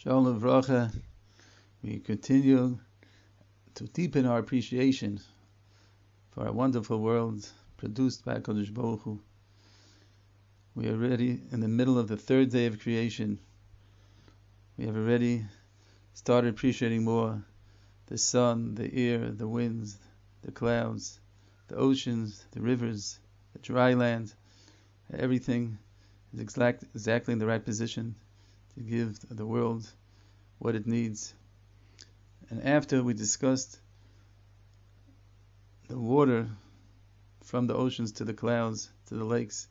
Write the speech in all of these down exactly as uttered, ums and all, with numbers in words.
Shalom Vracha. We continue to deepen our appreciation for our wonderful world produced by HaKadosh Baruch Hu. We are already in the middle of the third day of creation. We have already started appreciating more the sun, the air, the winds, the clouds, the oceans, the rivers, the dry land. Everything is exact, exactly in the right position to give the world what it needs. And after we discussed the water from the oceans to the clouds to the lakes,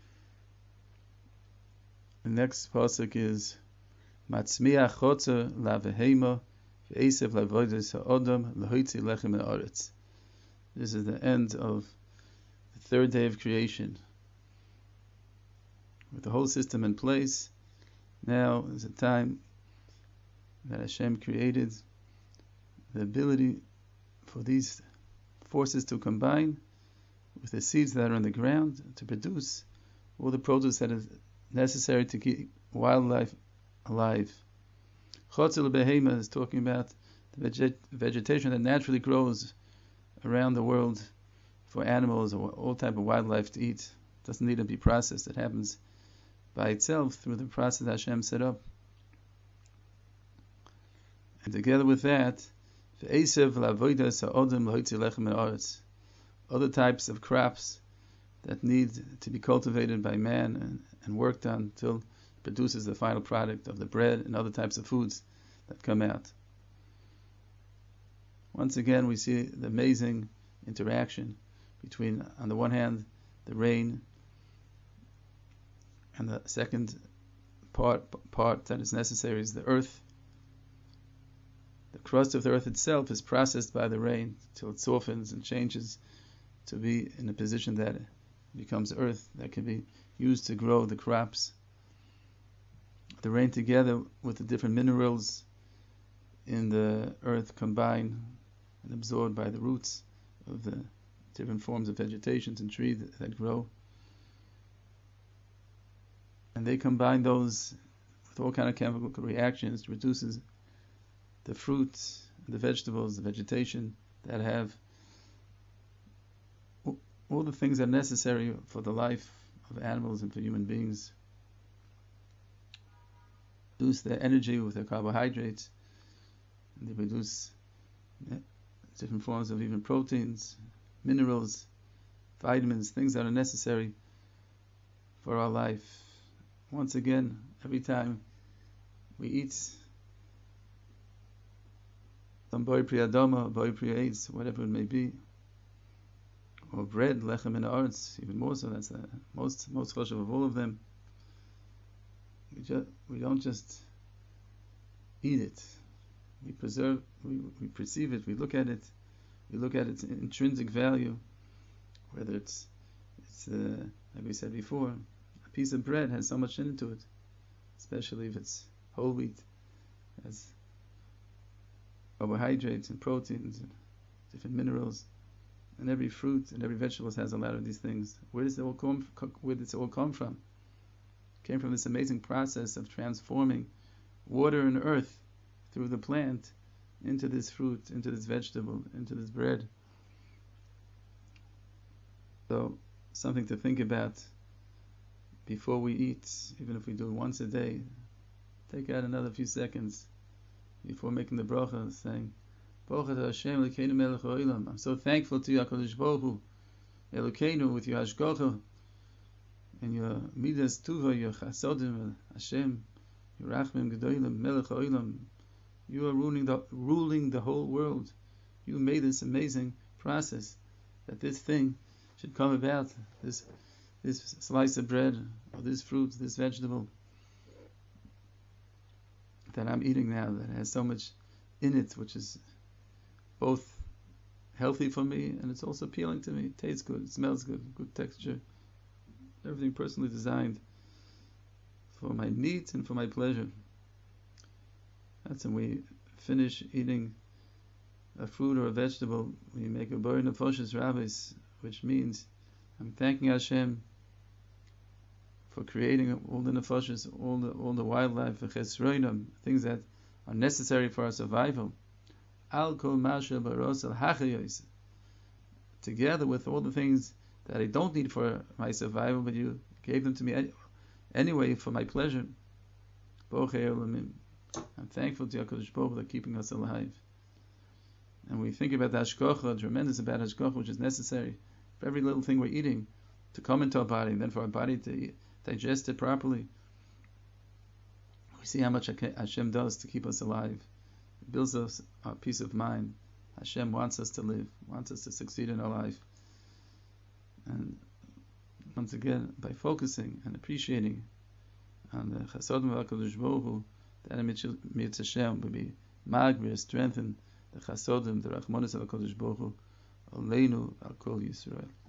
the next pasuk is Matzmiach chotzer lavehema ve'esev lavodas ha'odam lahotzi lechem ha'aretz. This is the end of the third day of creation. With the whole system in place, now is a time that Hashem created the ability for these forces to combine with the seeds that are in the ground to produce all the produce that is necessary to keep wildlife alive. Chotzer lebehema is talking about the veget- vegetation that naturally grows around the world for animals or all type of wildlife to eat. It doesn't need to be processed. It happens by itself through the process Hashem set up. And together with that, other types of crops that need to be cultivated by man and, and worked on until it produces the final product of the bread and other types of foods that come out. Once again, we see the amazing interaction between, on the one hand, the rain, and the second part part that is necessary is the earth. The crust of the earth itself is processed by the rain till it softens and changes to be in a position that it becomes earth that can be used to grow the crops. The rain together with the different minerals in the earth combine and absorbed by the roots of the different forms of vegetations and trees that, that grow. And they combine those with all kind of chemical reactions, produces the fruits, the vegetables, the vegetation that have all the things that are necessary for the life of animals and for human beings. Produce their energy with their carbohydrates, and they produce different forms of even proteins, minerals, vitamins, things that are necessary for our life. Once again, every time we eat some boi pri adama, boi pri eitz, whatever it may be, or bread, lechem in ha'aretz, even more so, that's the most most choshev of all of them. We just we don't just eat it. We preserve, we, we perceive it, we look at it, we look at its intrinsic value, whether it's it's uh, like we said before. A piece of bread has so much into it, especially if it's whole wheat, has carbohydrates and proteins and different minerals, and every fruit and every vegetable has a lot of these things. Where does it all come? Where does it all come from? It came from this amazing process of transforming water and earth through the plant into this fruit, into this vegetable, into this bread. So, something to think about. Before we eat, even if we do it once a day, take out another few seconds before making the bracha, saying, Baruch atah Hashem Elokeinu melech ha'olam. I'm so thankful to you, HaKadosh Baruch Hu, Elokeinu, with your hashgacha and your midas tuva, your chasodim, Hashem, your rachmim gedolim, melech ha'olam. You are ruling the ruling the whole world. You made this amazing process that this thing should come about. This. This slice of bread, or this fruit, this vegetable that I'm eating now, that has so much in it, which is both healthy for me and it's also appealing to me. It tastes good, it smells good, good texture. Everything personally designed for my needs and for my pleasure. That's when we finish eating a fruit or a vegetable, we make a bori nefoshes rabbis, which means I'm thanking Hashem for creating all the nefashos, all the all the wildlife, the chesroinam, things that are necessary for our survival. Al kol masha baros al hachayos, together with all the things that I don't need for my survival, but you gave them to me any, anyway for my pleasure. I'm thankful to HaKadosh Baruch Hu for keeping us alive. And we think about the hashgacha, tremendous about hashgacha, which is necessary for every little thing we're eating to come into our body, and then for our body to eat, digest it properly. We see how much Hashem does to keep us alive. It builds us a peace of mind. Hashem wants us to live, wants us to succeed in our life. And once again, by focusing and appreciating on the chasodim of HaKadosh Baruch Hu, that Emet Hashem will be magir, strengthen the chasodim, the rachmanis of HaKadosh Baruch Hu, Aleinu al Kol Yisrael.